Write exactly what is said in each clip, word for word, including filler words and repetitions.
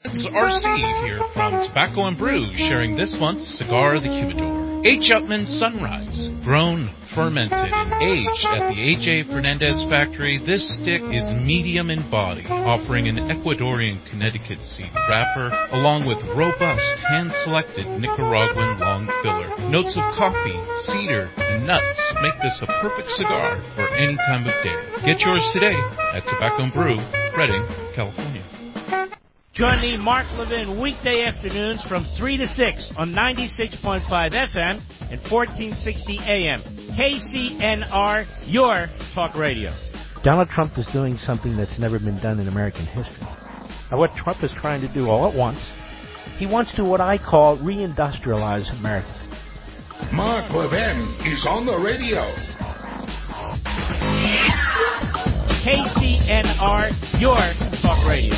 It's R C here from Tobacco and Brew, sharing this month's Cigar of the Humidor. H. Upmann Sunrise, grown, fermented, and aged at the A J Fernandez factory. This stick is medium in body, offering an Ecuadorian Connecticut seed wrapper, along with robust, hand-selected Nicaraguan long filler. Notes of coffee, cedar, and nuts make this a perfect cigar for any time of day. Get yours today at Tobacco and Brew, Redding, California. Join me, Mark Levin, weekday afternoons from three to six on ninety-six point five F M and fourteen sixty A M. K C N R, your talk radio. Donald Trump is doing something that's never been done in American history. Now, what Trump is trying to do all at once, he wants to what I call reindustrialize America. Mark Levin is on the radio. K C N R, your talk radio.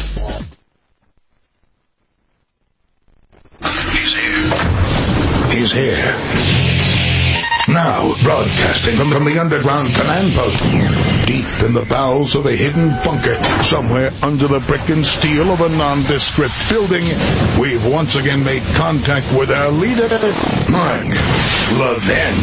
He's here. He's here. Now, broadcasting from, from the underground command post, deep in the bowels of a hidden bunker, somewhere under the brick and steel of a nondescript building, we've once again made contact with our leader, Mark Levin.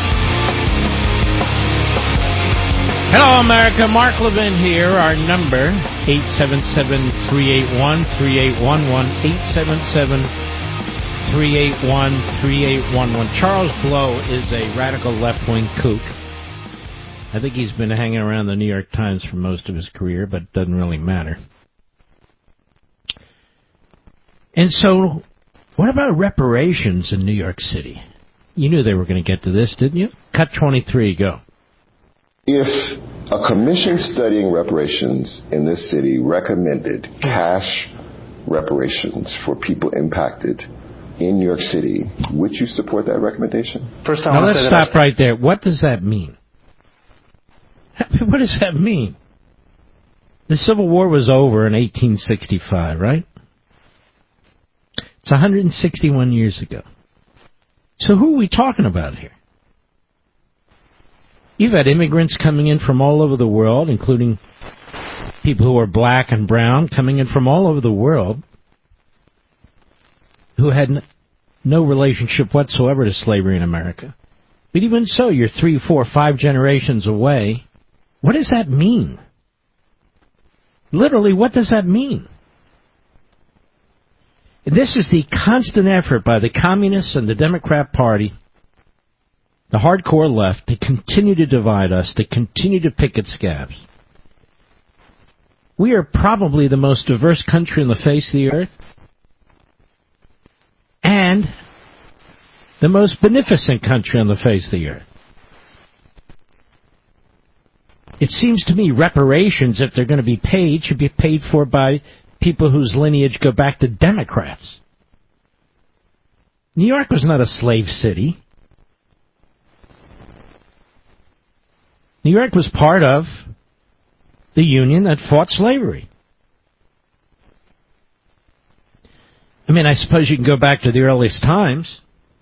Hello, America. Mark Levin here. Our number, eight seven seven, three eight one, three eight one one, eight seven seven, three eight one, three eight one one. Charles Blow is a radical left-wing kook. I think he's been hanging around the New York Times for most of his career, but it doesn't really matter. And so, what about reparations in New York City? You knew they were going to get to this, didn't you? Cut twenty-three, go. If a commission studying reparations in this city recommended cash reparations for people impacted in New York City, would you support that recommendation? First, I now want let's to say stop that right there. What does that mean? What does that mean? The Civil War was over in eighteen sixty-five, right? It's one hundred sixty-one years ago. So who are we talking about here? You've had immigrants coming in from all over the world, including people who are black and brown, coming in from all over the world, who had n- no relationship whatsoever to slavery in America. But even so, you're three, four, five generations away. What does that mean? Literally, what does that mean? And this is the constant effort by the Communists and the Democrat Party, the hardcore left, to continue to divide us, to continue to pick at scabs. We are probably the most diverse country on the face of the earth, and the most beneficent country on the face of the earth. It seems to me reparations, if they're going to be paid, should be paid for by people whose lineage go back to Democrats. New York was not a slave city. New York was part of the Union that fought slavery. I mean, I suppose you can go back to the earliest times.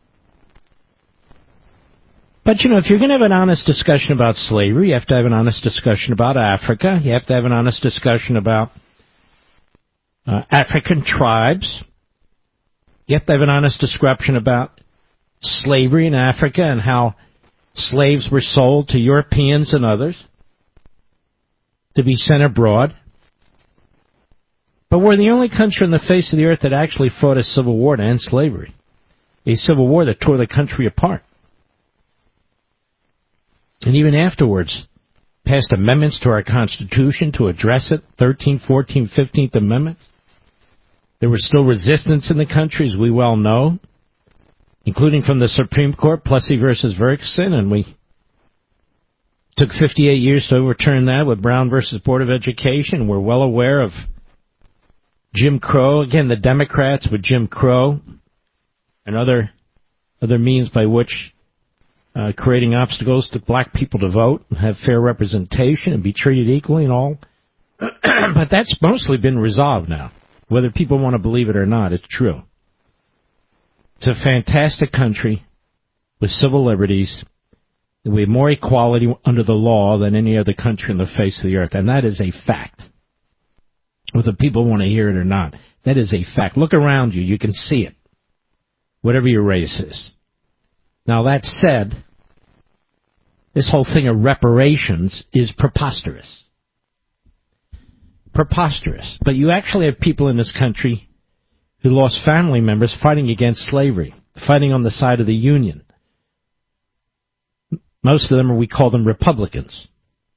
But, you know, if you're going to have an honest discussion about slavery, you have to have an honest discussion about Africa. You have to have an honest discussion about uh, African tribes. You have to have an honest discussion about slavery in Africa and how slaves were sold to Europeans and others to be sent abroad. But we're the only country on the face of the earth that actually fought a civil war to end slavery. A civil war that tore the country apart. And even afterwards, passed amendments to our Constitution to address it, thirteenth, fourteenth, fifteenth Amendments. There was still resistance in the country, as we well know, including from the Supreme Court, Plessy versus Ferguson, and we took fifty-eight years to overturn that with Brown versus Board of Education. We're well aware of Jim Crow, again, the Democrats with Jim Crow and other other means by which uh, creating obstacles to black people to vote and have fair representation and be treated equally and all. But that's mostly been resolved now. Whether people want to believe it or not, it's true. It's a fantastic country with civil liberties. We have more equality under the law than any other country on the face of the earth, and that is a fact. Whether people want to hear it or not, That is a fact. Look around you. You can see it. Whatever your race is. Now, that said, this whole thing of reparations is preposterous. Preposterous. But you actually have people in this country who lost family members fighting against slavery, fighting on the side of the Union. Most of them, are, we call them Republicans.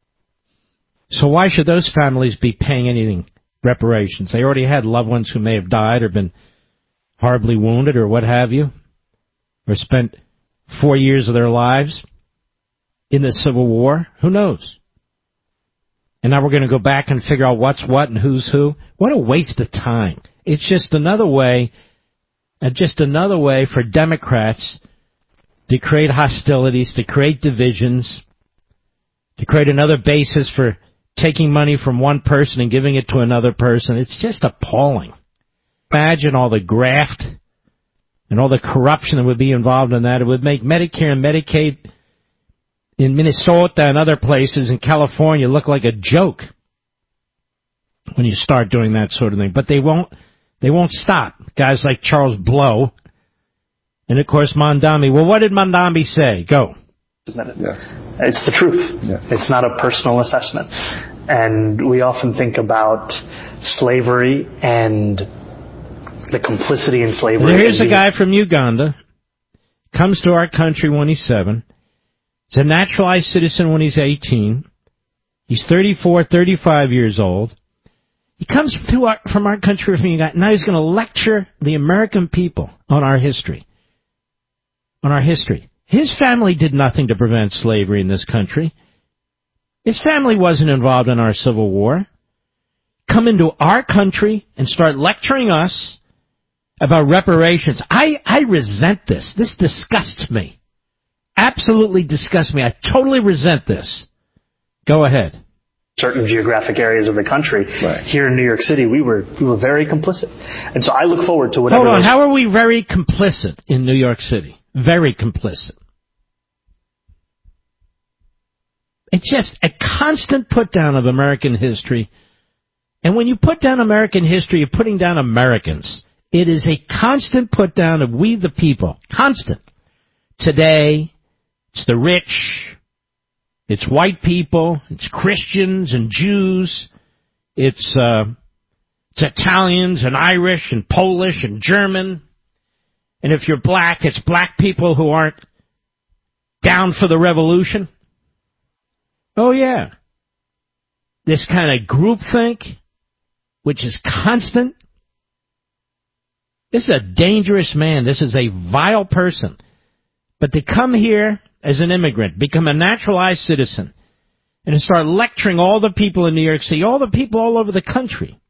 So why should those families be paying anything, reparations? They already had loved ones who may have died or been horribly wounded or what have you, or spent four years of their lives in the Civil War. Who knows? And now we're going to go back and figure out what's what and who's who. What a waste of time. It's just another way, uh, just another way for Democrats to create hostilities, to create divisions, to create another basis for taking money from one person and giving it to another person. It's just appalling. Imagine all the graft and all the corruption that would be involved in that. It would make Medicare and Medicaid in Minnesota and other places in California look like a joke when you start doing that sort of thing. But they won't, they won't stop. Guys like Charles Blow and, of course, Mondami. Well, what did Mondami say? Go. Yes. It's the truth. Yes. It's not a personal assessment. And we often think about slavery and the complicity in slavery. And here's a guy from Uganda, comes to our country when he's seven. He's a naturalized citizen when he's eighteen. He's thirty-four, thirty-five years old. He comes to our, from our country from Uganda. Now he's going to lecture the American people on our history. On our history. His family did nothing to prevent slavery in this country. His family wasn't involved in our Civil War. Come into our country and start lecturing us about reparations. I, I resent this. This disgusts me. Absolutely disgusts me. I totally resent this. Go ahead. Certain geographic areas of the country. Right. Here in New York City, we were we were very complicit. And so I look forward to whatever... Hold on. those- How are we very complicit in New York City? Very complicit. It's just a constant put down of American history. And when you put down American history, you're putting down Americans. It is a constant put down of we the people. Constant. Today, it's the rich, it's white people, it's Christians and Jews, it's, uh, it's Italians and Irish and Polish and German. And if you're black, it's black people who aren't down for the revolution. Oh, yeah. This kind of groupthink, which is constant. This is a dangerous man. This is a vile person. But to come here as an immigrant, become a naturalized citizen, and to start lecturing all the people in New York City, all the people all over the country,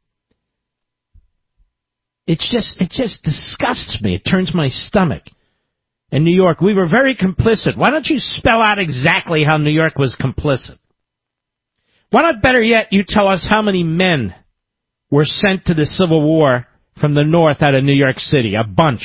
it's just, it just disgusts me. It turns my stomach. In New York, we were very complicit. Why don't you spell out exactly how New York was complicit? Why not, better yet, you tell us how many men were sent to the Civil War from the North out of New York City? A bunch.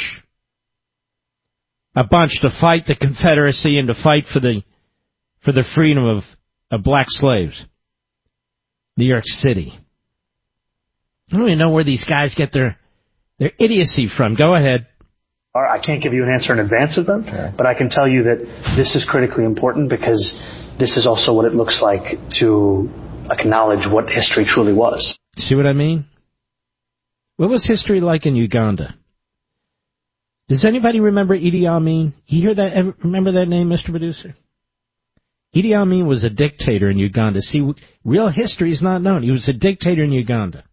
A bunch to fight the Confederacy and to fight for the for the freedom of, of black slaves. New York City. I don't even know where these guys get their their idiocy from. Go ahead. I can't give you an answer in advance of them, okay. But I can tell you that this is critically important because this is also what it looks like to acknowledge what history truly was. See what I mean? What was history like in Uganda? Does anybody remember Idi Amin? You hear that? Remember that name, Mister Producer? Idi Amin was a dictator in Uganda. See, real history is not known. He was a dictator in Uganda.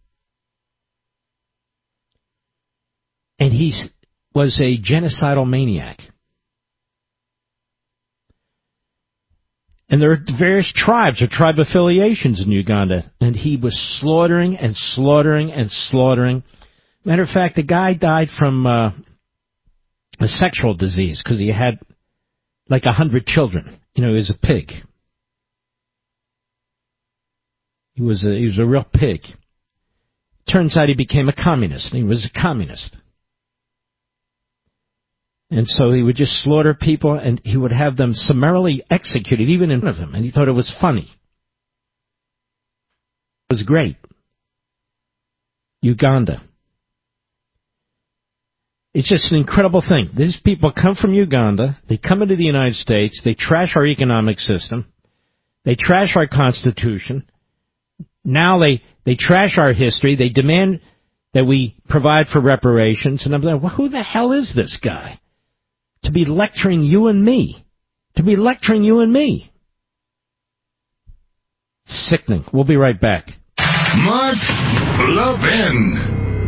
And he was a genocidal maniac. And there are various tribes or tribe affiliations in Uganda. And he was slaughtering and slaughtering and slaughtering. Matter of fact, the guy died from uh, a sexual disease because he had like a hundred children. You know, he was a pig. He was a, he was a real pig. Turns out he became a communist. He was a communist. And so he would just slaughter people, and he would have them summarily executed, even in front of him. And he thought it was funny. It was great. Uganda. It's just an incredible thing. These people come from Uganda. They come into the United States. They trash our economic system. They trash our Constitution. Now they, they trash our history. They demand that we provide for reparations. And I'm like, well, who the hell is this guy? To be lecturing you and me. To be lecturing you and me. Sickening. We'll be right back. Mark Levin.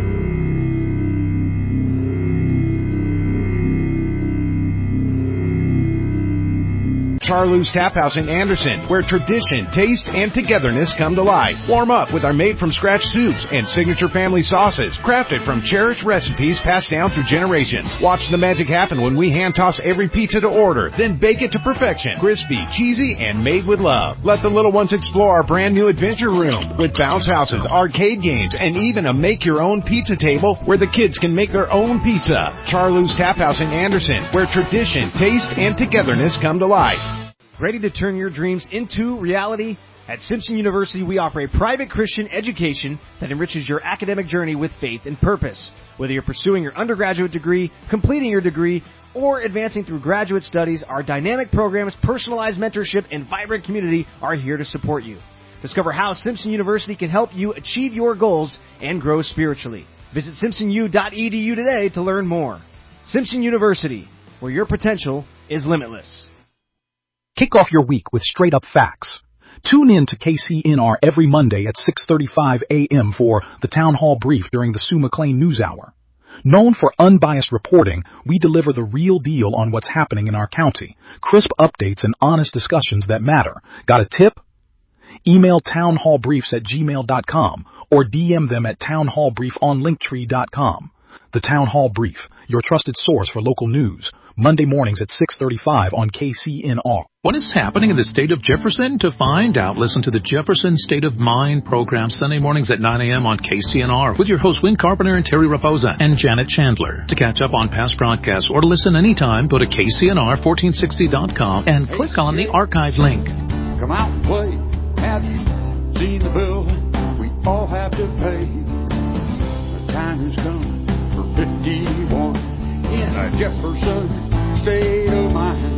Charloo's Tap House in Anderson, where tradition, taste, and togetherness come to life. Warm up with our made-from-scratch soups and signature family sauces, crafted from cherished recipes passed down through generations. Watch the magic happen when we hand-toss every pizza to order, then bake it to perfection. Crispy, cheesy, and made with love. Let the little ones explore our brand-new adventure room with bounce houses, arcade games, and even a make-your-own pizza table where the kids can make their own pizza. Charloo's Tap House in Anderson, where tradition, taste, and togetherness come to life. Ready to turn your dreams into reality? At Simpson University, we offer a private Christian education that enriches your academic journey with faith and purpose. Whether you're pursuing your undergraduate degree, completing your degree, or advancing through graduate studies, our dynamic programs, personalized mentorship, and vibrant community are here to support you. Discover how Simpson University can help you achieve your goals and grow spiritually. Visit simpson u dot e d u today to learn more. Simpson University, where your potential is limitless. Kick off your week with straight-up facts. Tune in to K C N R every Monday at six thirty-five a.m. for the Town Hall Brief during the Sue McLean News Hour. Known for unbiased reporting, we deliver the real deal on what's happening in our county, crisp updates and honest discussions that matter. Got a tip? Email townhallbriefs at gmail dot com or D M them at townhallbrief on linktree dot com. The Town Hall Brief, your trusted source for local news. Monday mornings at six thirty-five on K C N R. What is happening in the state of Jefferson? To find out, listen to the Jefferson State of Mind program Sunday mornings at nine a.m. on K C N R with your hosts Win Carpenter and Terry Raposa and Janet Chandler. To catch up on past broadcasts or to listen anytime, go to K C N R fourteen sixty dot com and click on the archive link. Come out and play. Have you seen the bill we all have to pay? The time has come for fifty-one in a Jefferson State of Mind.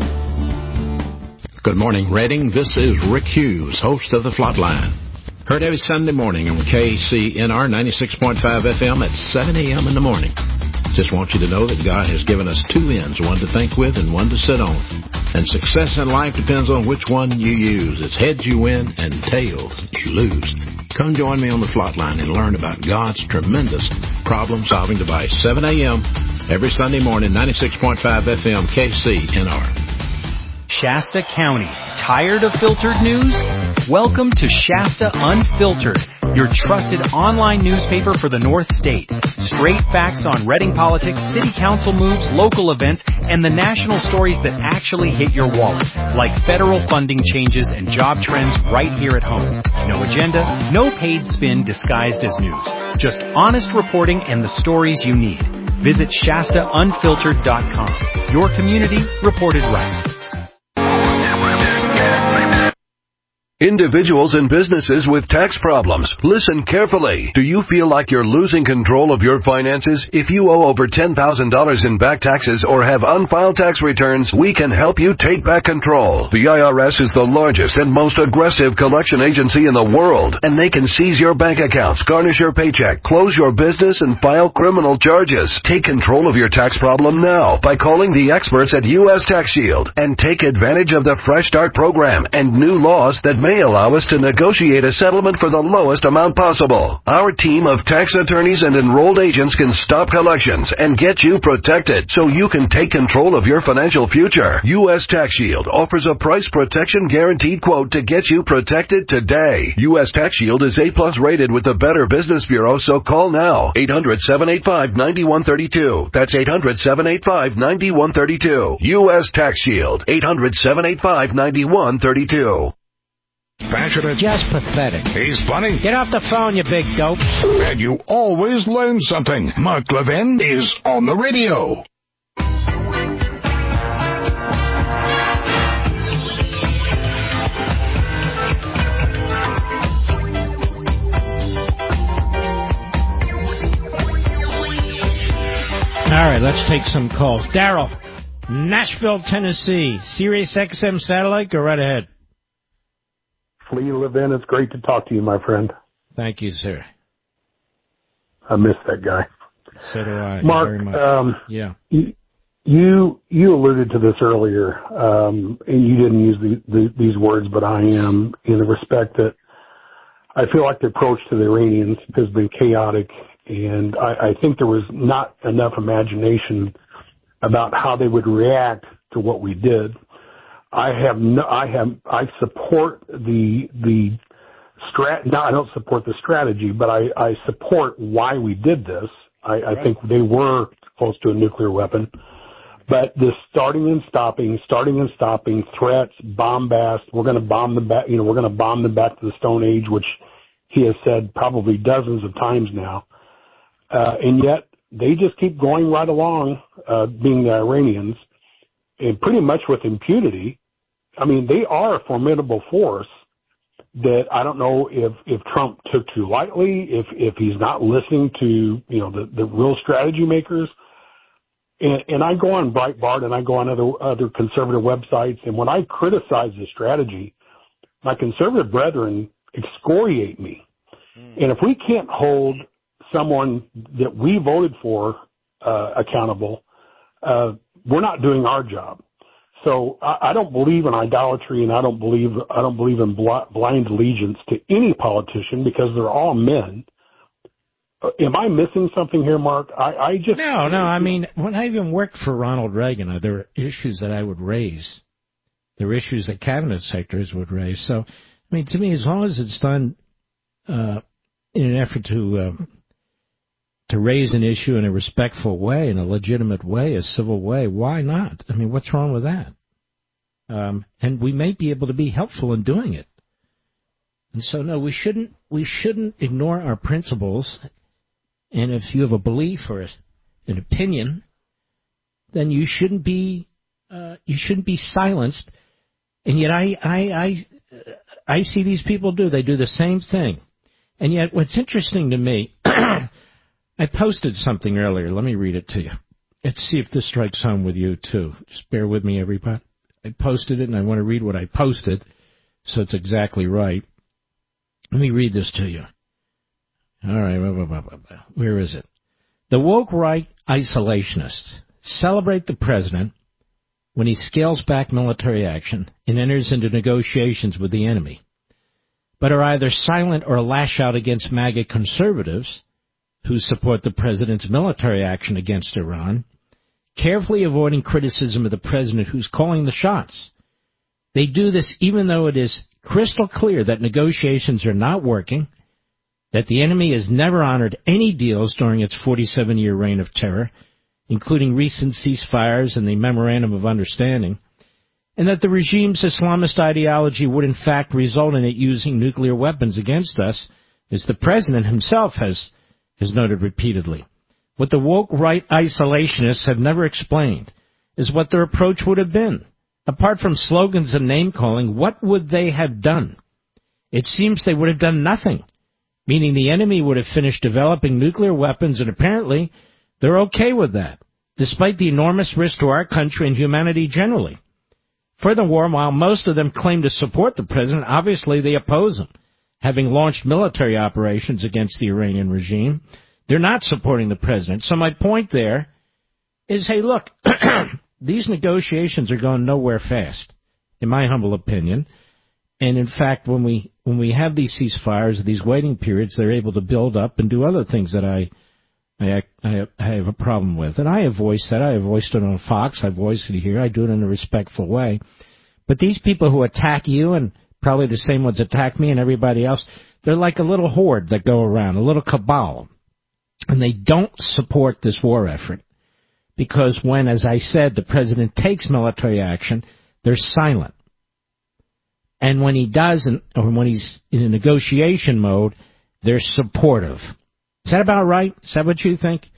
Good morning, Reading. This is Rick Hughes, host of The Flatline. Heard every Sunday morning on K C N R ninety-six point five F M at seven a.m. in the morning. Just want you to know that God has given us two ends, one to think with and one to sit on. And success in life depends on which one you use. It's heads you win and tails you lose. Come join me on The Flatline and learn about God's tremendous problem-solving device. seven a.m. every Sunday morning, ninety-six point five F M, K C N R. Shasta County. Tired of filtered news? Welcome to Shasta Unfiltered, your trusted online newspaper for the North State. Straight facts on Reading politics, city council moves, local events, and the national stories that actually hit your wallet, like federal funding changes and job trends right here at home. No agenda, no paid spin disguised as news. Just honest reporting and the stories you need. Visit Shasta Unfiltered dot com. Your community reported right. Individuals and businesses with tax problems, listen carefully. Do you feel like you're losing control of your finances? If you owe over ten thousand dollars in back taxes or have unfiled tax returns, we can help you take back control. The I R S is the largest and most aggressive collection agency in the world, and they can seize your bank accounts, garnish your paycheck, close your business, and file criminal charges. Take control of your tax problem now by calling the experts at U S Tax Shield and take advantage of the Fresh Start program and new laws that may allow us to negotiate a settlement for the lowest amount possible. Our team of tax attorneys and enrolled agents can stop collections and get you protected so you can take control of your financial future. U S Tax Shield offers a price protection guaranteed quote to get you protected today. U S Tax Shield is A plus rated with the Better Business Bureau, so call now. eight hundred, seven eight five, nine one three two. That's eight hundred, seven eight five, nine one three two. U S Tax Shield. eight hundred, seven eight five, nine one three two. Passionate. Just pathetic. He's funny. Get off the phone, you big dope. And you always learn something. Mark Levin is on the radio. right, let's take some calls. Daryl, Nashville, Tennessee. Sirius X M satellite, go right ahead. Flea Levin, it's great to talk to you, my friend. Thank you, sir. I miss that guy. So do I. Mark, very much. Um, yeah. You, you you alluded to this earlier, um, and you didn't use the, the, these words, but I am, in the respect that I feel like the approach to the Iranians has been chaotic, and I, I think there was not enough imagination about how they would react to what we did. I have no, I have, I support the, the strat, no, I don't support the strategy, but I, I support why we did this. I, I right. think they were close to a nuclear weapon, but this starting and stopping, starting and stopping, threats, bombast, we're going to bomb them back, you know, we're going to bomb them back to the Stone Age, which he has said probably dozens of times now. Uh, and yet they just keep going right along, uh, being the Iranians, and pretty much with impunity. I mean, they are a formidable force that I don't know if, if Trump took too lightly, if, if he's not listening to, you know, the, the real strategy makers. And, and I go on Breitbart and I go on other, other conservative websites. And when I criticize the strategy, my conservative brethren excoriate me. Mm. And if we can't hold someone that we voted for, uh, accountable, uh, we're not doing our job. So I, I don't believe in idolatry, and I don't believe I don't believe in bl- blind allegiance to any politician, because they're all men. Uh, am I missing something here, Mark? I, I just no, no. I mean, when I even worked for Ronald Reagan, uh, there were issues that I would raise. There were issues that cabinet secretaries would raise. So, I mean, to me, as long as it's done uh, in an effort to uh, to raise an issue in a respectful way, in a legitimate way, a civil way, why not? I mean, what's wrong with that? Um, and we may be able to be helpful in doing it. And so, no, we shouldn't we shouldn't ignore our principles. And if you have a belief or an opinion, then you shouldn't be uh, you shouldn't be silenced. And yet, I I I I see these people do. They do the same thing. And yet, what's interesting to me, I posted something earlier. Let me read it to you. Let's see if this strikes home with you, too. Just bear with me, everybody. I posted it, and I want to read what I posted, so it's exactly right. Let me read this to you. All right, blah, blah, blah, blah, blah. Where is it? The woke right isolationists celebrate the president when he scales back military action and enters into negotiations with the enemy, but are either silent or lash out against MAGA conservatives who support the president's military action against Iran, carefully avoiding criticism of the president who's calling the shots. They do this even though it is crystal clear that negotiations are not working, that the enemy has never honored any deals during its forty-seven-year reign of terror, including recent ceasefires and the Memorandum of Understanding, and that the regime's Islamist ideology would in fact result in it using nuclear weapons against us, as the president himself has, has noted repeatedly. What the woke right isolationists have never explained is what their approach would have been. Apart from slogans and name-calling, what would they have done? It seems they would have done nothing, meaning the enemy would have finished developing nuclear weapons, and apparently they're okay with that, despite the enormous risk to our country and humanity generally. Furthermore, while most of them claim to support the president, obviously they oppose him. Having launched military operations against the Iranian regime, they're not supporting the president. So my point there is, hey, look, these negotiations are going nowhere fast, in my humble opinion. And in fact, when we when we have these ceasefires, these waiting periods, they're able to build up and do other things that I I, I, I have a problem with. And I have voiced that. I have voiced it on Fox. I voiced it here. I do it in a respectful way. But these people who attack you, and probably the same ones attack me and everybody else, they're like a little horde that go around, a little cabal. And they don't support this war effort. Because when, as I said, the president takes military action, they're silent. And when he doesn't, or when he's in a negotiation mode, they're supportive. Is that about right? Is that what you think?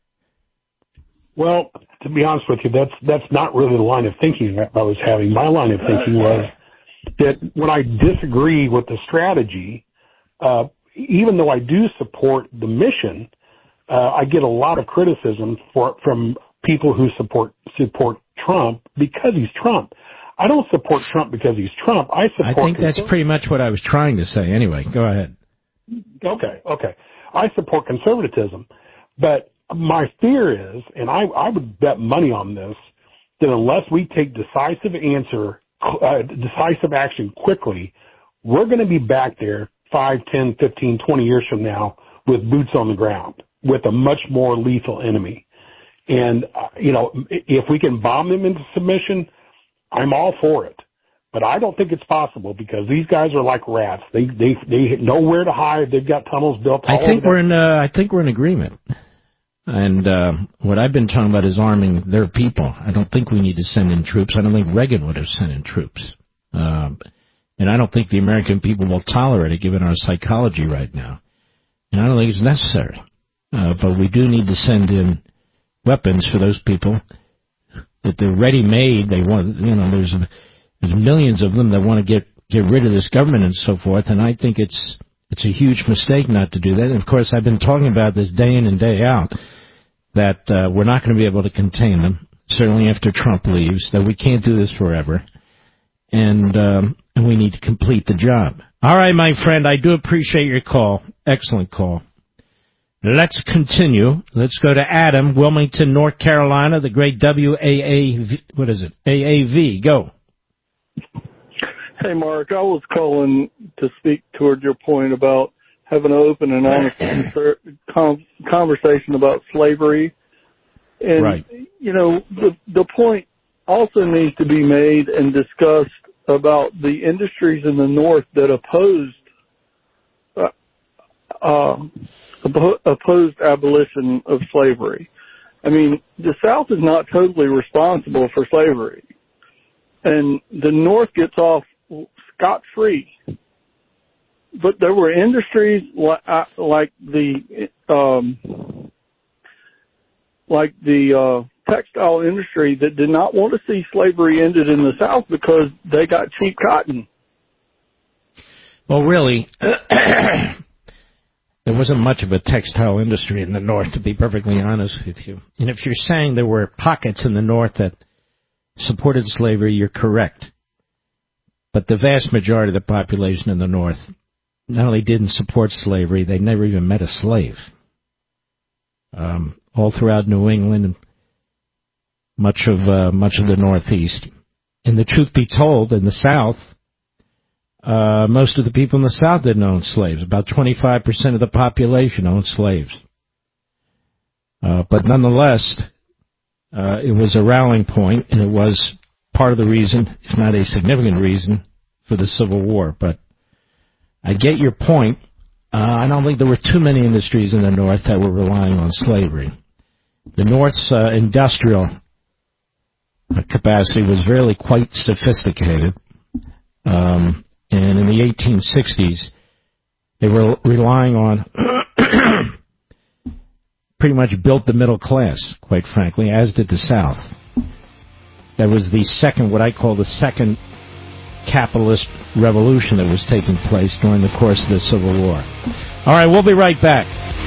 Well, to be honest with you, that's that's not really the line of thinking that I was having. My line of thinking was that when I disagree with the strategy, uh, even though I do support the mission, uh, I get a lot of criticism for from people who support support Trump because he's Trump. I don't support Trump because he's Trump. I support. I think that's pretty much what I was trying to say. Anyway, go ahead. Okay, okay. I support conservatism, but my fear is, and I, I would bet money on this, that unless we take decisive answer, uh, decisive action quickly, we're going to be back there five, ten, fifteen, twenty years from now with boots on the ground, with a much more lethal enemy. And, uh, you know, if we can bomb them into submission, I'm all for it. But I don't think it's possible because these guys are like rats. They they they know where to hide. They've got tunnels built all I think over we're in. Uh, I think we're in agreement. And uh, what I've been talking about is arming their people. I don't think we need to send in troops. I don't think Reagan would have sent in troops. Uh, and I don't think the American people will tolerate it, given our psychology right now. And I don't think it's necessary. Uh, but we do need to send in weapons for those people that they're ready-made. They want, you know, there's there's millions of them that want to get get rid of this government and so forth. And I think it's it's a huge mistake not to do that. And of course, I've been talking about this day in and day out, that uh, we're not going to be able to contain them, certainly after Trump leaves, that we can't do this forever, and, um, and we need to complete the job. All right, my friend, I do appreciate your call. Excellent call. Let's continue. Let's go to Adam, Wilmington, North Carolina, the great W A A V. What is it? A A V. Go. Hey, Mark, I was calling to speak toward your point about having an open and honest conversation about slavery. And, right. you know, the, the point also needs to be made and discussed about the industries in the North that opposed uh, uh, opposed abolition of slavery. I mean, the South is not totally responsible for slavery. And the North gets off scot-free. But there were industries like, like the um, like the uh, textile industry that did not want to see slavery ended in the South because they got cheap cotton. Well, really, there wasn't much of a textile industry in the North, to be perfectly honest with you. And if you're saying there were pockets in the North that supported slavery, you're correct. But the vast majority of the population in the North not only didn't support slavery, they never even met a slave. Um, all throughout New England and much of uh, much of the Northeast. And the truth be told, in the South, uh, most of the people in the South didn't own slaves. About twenty-five percent of the population owned slaves. Uh, but nonetheless, uh, it was a rallying point, and it was part of the reason, if not a significant reason, for the Civil War. But I get your point. Uh, I don't think there were too many industries in the North that were relying on slavery. The North's uh, industrial capacity was really quite sophisticated. Um, and in the eighteen sixties, they were relying on pretty much built the middle class, quite frankly, as did the South. That was the second, what I call the second capitalist revolution that was taking place during the course of the Civil War. All right, we'll be right back.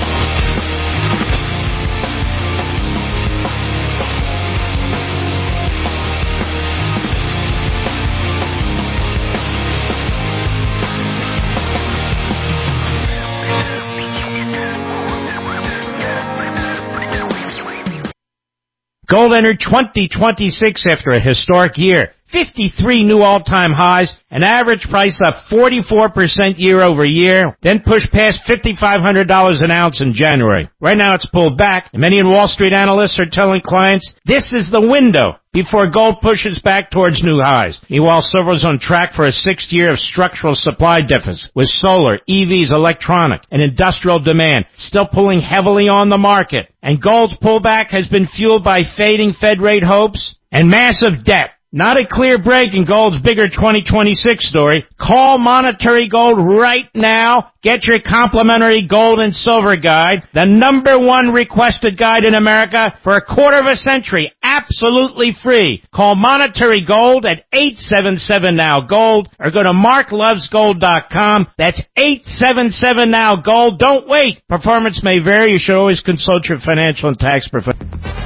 Gold entered twenty twenty-six after a historic year. fifty-three new all-time highs, an average price up forty-four percent year over year, then pushed past five thousand five hundred dollars an ounce in January. Right now it's pulled back, and many Wall Street analysts are telling clients this is the window before gold pushes back towards new highs. Meanwhile, silver is on track for a sixth year of structural supply deficit, with solar, E Vs, electronic, and industrial demand still pulling heavily on the market. And gold's pullback has been fueled by fading Fed rate hopes and massive debt. Not a clear break in gold's bigger twenty twenty-six story. Call Monetary Gold right now. Get your complimentary gold and silver guide, the number one requested guide in America for a quarter of a century, absolutely free. Call Monetary Gold at eight seven seven now gold or go to mark loves gold dot com. That's eight seven seven now gold. Don't wait. Performance may vary. You should always consult your financial and tax professional.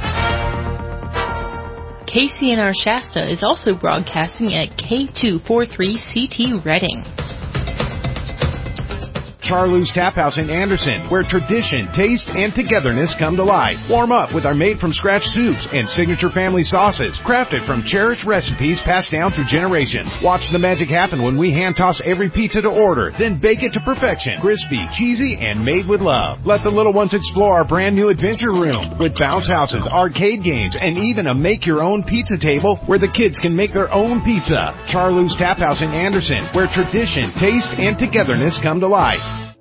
K C N R Shasta is also broadcasting at K two forty-three C T Reading. Charlie's Tap House in Anderson, where tradition, taste, and togetherness come to life. Warm up with our made-from-scratch soups and signature family sauces, crafted from cherished recipes passed down through generations. Watch the magic happen when we hand-toss every pizza to order, then bake it to perfection. Crispy, cheesy, and made with love. Let the little ones explore our brand-new adventure room with bounce houses, arcade games, and even a make-your-own pizza table where the kids can make their own pizza. Charlie's Tap House in Anderson, where tradition, taste, and togetherness come to life.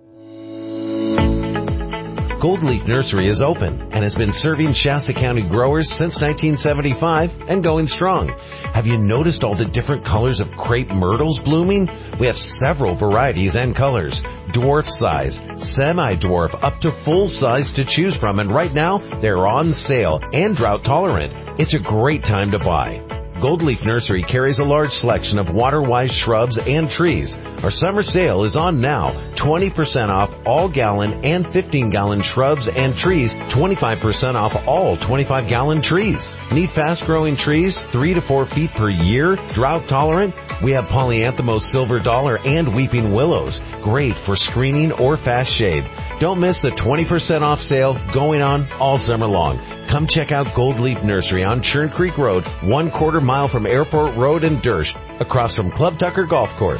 Gold Leaf Nursery is open and has been serving Shasta County growers since nineteen seventy-five and going strong. Have you noticed all the different colors of crepe myrtles blooming? We have several varieties and colors. Dwarf size, semi-dwarf, up to full size to choose from, and right now they're on sale and drought tolerant. It's a great time to buy. Gold Leaf Nursery carries a large selection of water-wise shrubs and trees. Our summer sale is on now. twenty percent off all gallon and fifteen gallon shrubs and trees. twenty-five percent off all twenty-five gallon trees. Need fast-growing trees, three to four feet per year, drought-tolerant? We have Polyanthemos silver dollar and weeping willows. Great for screening or fast shade. Don't miss the twenty percent off sale going on all summer long. Come check out Gold Leaf Nursery on Churn Creek Road, one quarter mile from Airport Road in Dersh, across from Club Tucker Golf Course.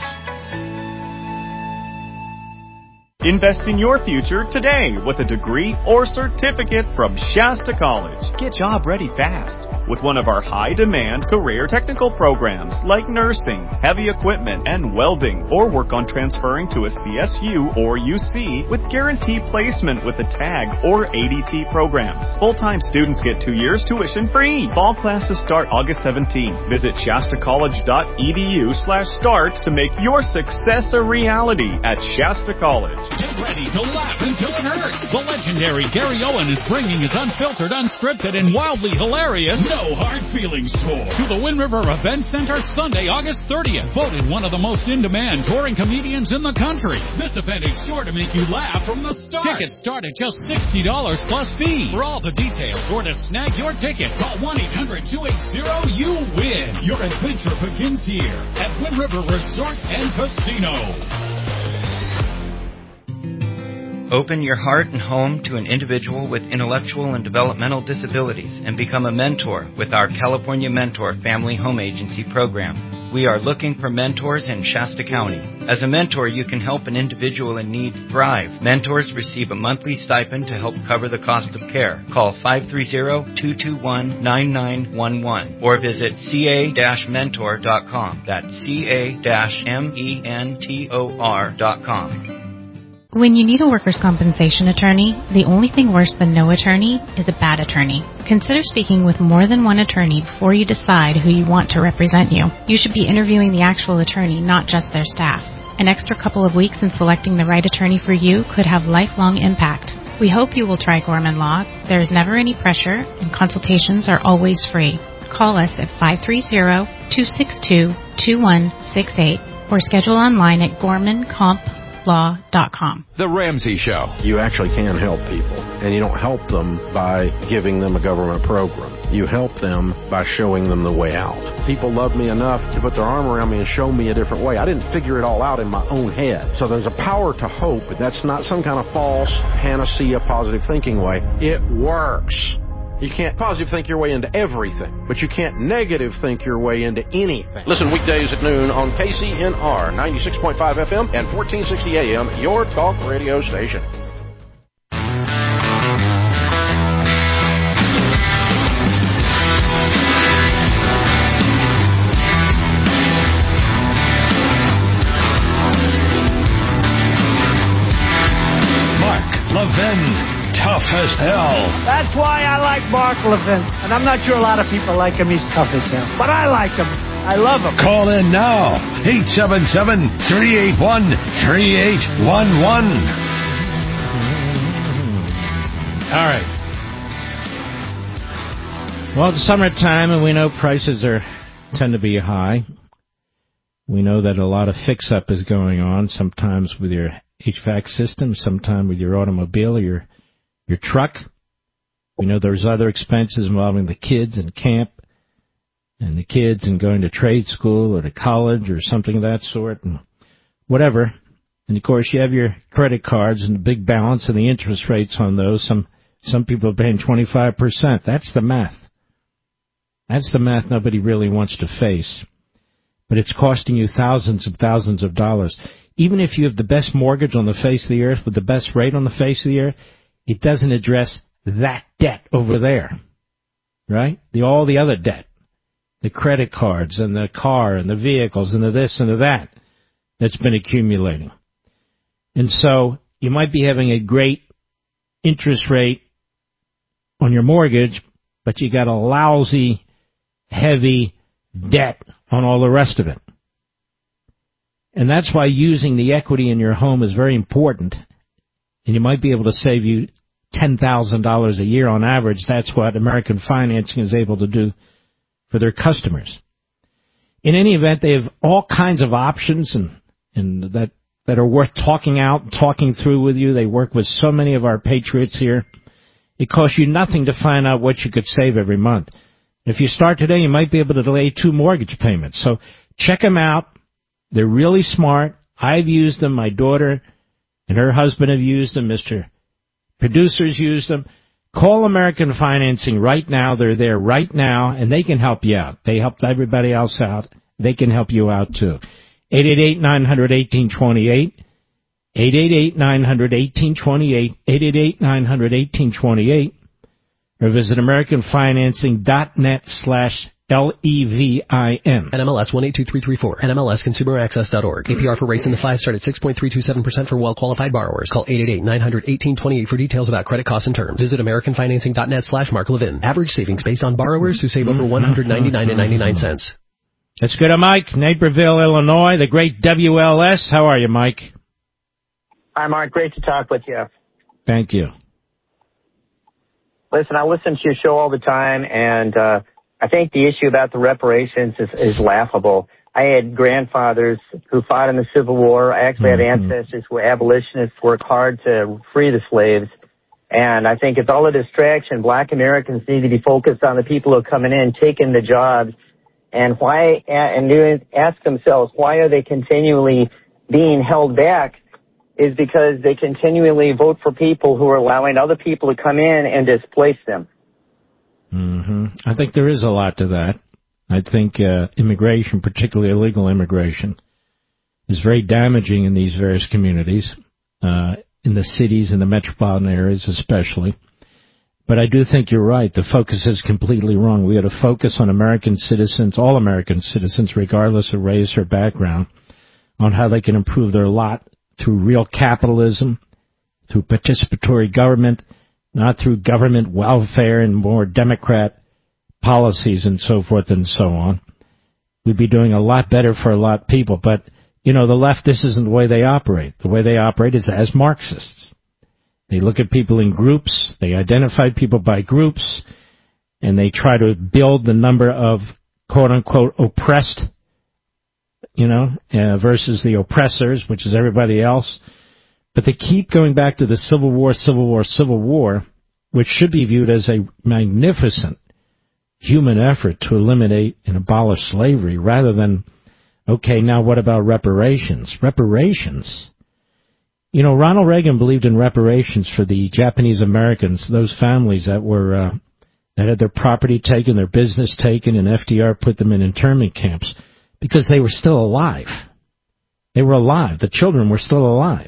Invest in your future today with a degree or certificate from Shasta College. Get job ready fast with one of our high-demand career technical programs like nursing, heavy equipment, and welding, or work on transferring to a C S U or U C with guaranteed placement with the TAG or A D T programs. Full-time students get two years tuition free. Fall classes start August seventeenth. Visit shastacollege.edu slash start to make your success a reality at Shasta College. Get ready to laugh until it hurts. The legendary Gary Owen is bringing his unfiltered, unscripted, and wildly hilarious No Hard Feelings tour to the Wind River Event Center Sunday, August thirtieth. Voted one of the most in-demand touring comedians in the country. This event is sure to make you laugh from the start. Tickets start at just sixty dollars plus fees. For all the details or to snag your ticket, call one eight hundred two eight zero you win. Your adventure begins here at Wind River Resort and Casino. Open your heart and home to an individual with intellectual and developmental disabilities and become a mentor with our California Mentor Family Home Agency program. We are looking for mentors in Shasta County. As a mentor, you can help an individual in need thrive. Mentors receive a monthly stipend to help cover the cost of care. Call five three zero, two two one, nine nine one one or visit c a dash mentor dot com. That's c a dash mentor dot com. When you need a workers' compensation attorney, the only thing worse than no attorney is a bad attorney. Consider speaking with more than one attorney before you decide who you want to represent you. You should be interviewing the actual attorney, not just their staff. An extra couple of weeks in selecting the right attorney for you could have lifelong impact. We hope you will try Gorman Law. There is never any pressure, and consultations are always free. Call us at five three zero, two six two, two one six eight or schedule online at gorman comp law dot com. The Ramsey Show. You actually can help people, and you don't help them by giving them a government program. You help them by showing them the way out. People love me enough to put their arm around me and show me a different way. I didn't figure it all out in my own head. So there's a power to hope. That's not some kind of false panacea positive thinking way. It works. You can't positive think your way into everything, but you can't negative think your way into anything. Listen weekdays at noon on K C N R ninety-six point five F M and fourteen sixty A M, your talk radio station. Mark Levin. Tough as hell. That's why I like Mark Levin. And I'm not sure a lot of people like him. He's tough as hell. But I like him. I love him. Call in now. eight seven seven, three eight one, three eight one one. All right. Well, it's summertime, and we know prices are tend to be high. We know that a lot of fix-up is going on, sometimes with your H V A C system, sometimes with your automobile or your, your truck. We know there's other expenses involving the kids and camp and the kids and going to trade school or to college or something of that sort and whatever. And, of course, you have your credit cards and the big balance and the interest rates on those. Some some people are paying twenty-five percent. That's the math. That's the math nobody really wants to face. But it's costing you thousands of thousands of dollars. Even if you have the best mortgage on the face of the earth with the best rate on the face of the earth, it doesn't address that debt over there, right? The all the other debt, the credit cards and the car and the vehicles and the this and the that that's been accumulating. And so you might be having a great interest rate on your mortgage, but you got a lousy, heavy debt on all the rest of it. And that's why using the equity in your home is very important. And you might be able to save you ten thousand dollars a year on average. That's what American Financing is able to do for their customers. In any event, they have all kinds of options and, and that, that are worth talking out, talking through with you. They work with so many of our patriots here. It costs you nothing to find out what you could save every month. If you start today, you might be able to delay two mortgage payments. So check them out. They're really smart. I've used them. My daughter and her husband have used them. Mister Producers used them. Call American Financing right now. They're there right now, and they can help you out. They helped everybody else out. They can help you out, too. eight eight eight, nine hundred, eighteen twenty-eight. eight eight eight, nine hundred, eighteen twenty-eight. eight eight eight, nine hundred, eighteen twenty-eight. Or visit AmericanFinancing.net slash L E V I N. N M L S one eight two three three four. N M L S Consumer Access dot org. A P R for rates in the five start at six point three two seven percent for well-qualified borrowers. Call eight eight eight, nine hundred, eighteen twenty-eight for details about credit costs and terms. Visit AmericanFinancing.net slash Mark Levin. Average savings based on borrowers who save over one hundred ninety-nine dollars and ninety-nine cents. Let's go to Mike, Naperville, Illinois, the great W L S. How are you, Mike? Hi, Mark. Great to talk with you. Thank you. Listen, I listen to your show all the time, and uh, I think the issue about the reparations is, is laughable. I had grandfathers who fought in the Civil War. I actually mm-hmm. had ancestors who were abolitionists, worked hard to free the slaves. And I think it's all a distraction. Black Americans need to be focused on the people who are coming in, taking the jobs, and why, and doing, ask themselves, why are they continually being held back? Is because they continually vote for people who are allowing other people to come in and displace them. Mm-hmm. I think there is a lot to that. I think uh, immigration, particularly illegal immigration, is very damaging in these various communities, uh, in the cities and the metropolitan areas especially. But I do think you're right. The focus is completely wrong. We ought to focus on American citizens, all American citizens, regardless of race or background, on how they can improve their lot through real capitalism, through participatory government, not through government welfare and more Democrat policies and so forth and so on. We'd be doing a lot better for a lot of people. But, you know, the left, this isn't the way they operate. The way they operate is as Marxists. They look at people in groups, they identify people by groups, and they try to build the number of quote-unquote oppressed, you know, uh, versus the oppressors, which is everybody else. But they keep going back to the Civil War, Civil War, Civil War, which should be viewed as a magnificent human effort to eliminate and abolish slavery, rather than, okay, now what about reparations? Reparations? You know, Ronald Reagan believed in reparations for the Japanese Americans, those families that were uh, that had their property taken, their business taken, and F D R put them in internment camps because they were still alive. They were alive. The children were still alive.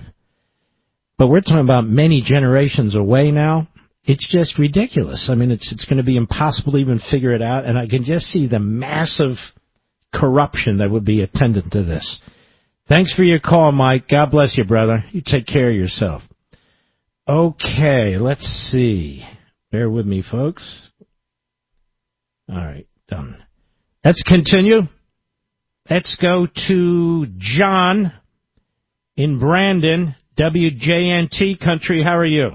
But we're talking about many generations away now. It's just ridiculous. I mean, it's it's going to be impossible to even figure it out, and I can just see the massive corruption that would be attendant to this. Thanks for your call, Mike. God bless you, brother. You take care of yourself. Okay, let's see. Bear with me, folks. All right, done. Let's continue. Let's go to John in Brandon, W J N T Country. How are you?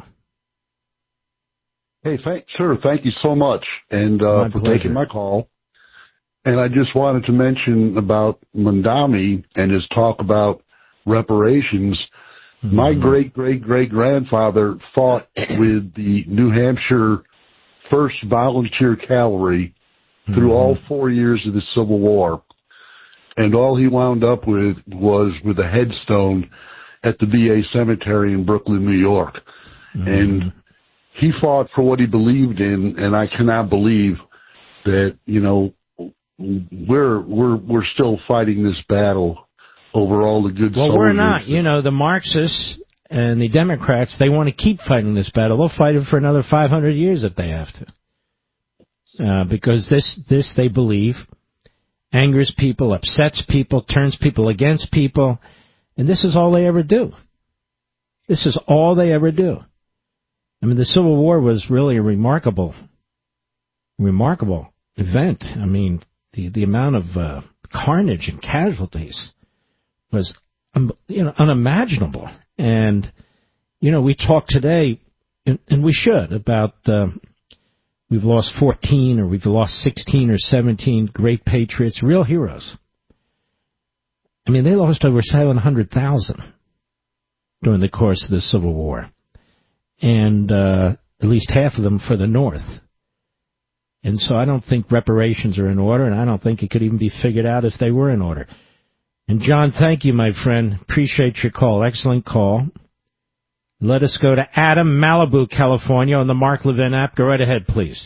Hey, thank, sir, thank you so much and uh, My for pleasure. taking my call. And I just wanted to mention about Mondami and his talk about reparations. Mm-hmm. My great-great-great-grandfather fought with the New Hampshire first Volunteer Cavalry mm-hmm. through all four years of the Civil War. And all he wound up with was with a headstone at the V A cemetery in Brooklyn, New York. Mm-hmm. And he fought for what he believed in, and I cannot believe that, you know, we're we're we're still fighting this battle over all the good well, soldiers. Well, we're not. You know, the Marxists and the Democrats, they want to keep fighting this battle. They'll fight it for another five hundred years if they have to. Uh, because this, this, they believe, angers people, upsets people, turns people against people, and this is all they ever do. This is all they ever do. I mean, the Civil War was really a remarkable, remarkable event. I mean, the, the amount of uh, carnage and casualties was, um, you know, unimaginable. And, you know, we talk today, and, and we should, about uh, we've lost fourteen or we've lost sixteen or seventeen great patriots, real heroes. I mean, they lost over seven hundred thousand during the course of the Civil War. And uh, at least half of them for the North. And so I don't think reparations are in order, and I don't think it could even be figured out if they were in order. And, John, thank you, my friend. Appreciate your call. Excellent call. Let us go to Adam, Malibu, California, on the Mark Levin app. Go right ahead, please.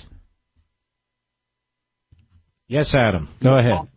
Yes, Adam. Go ahead.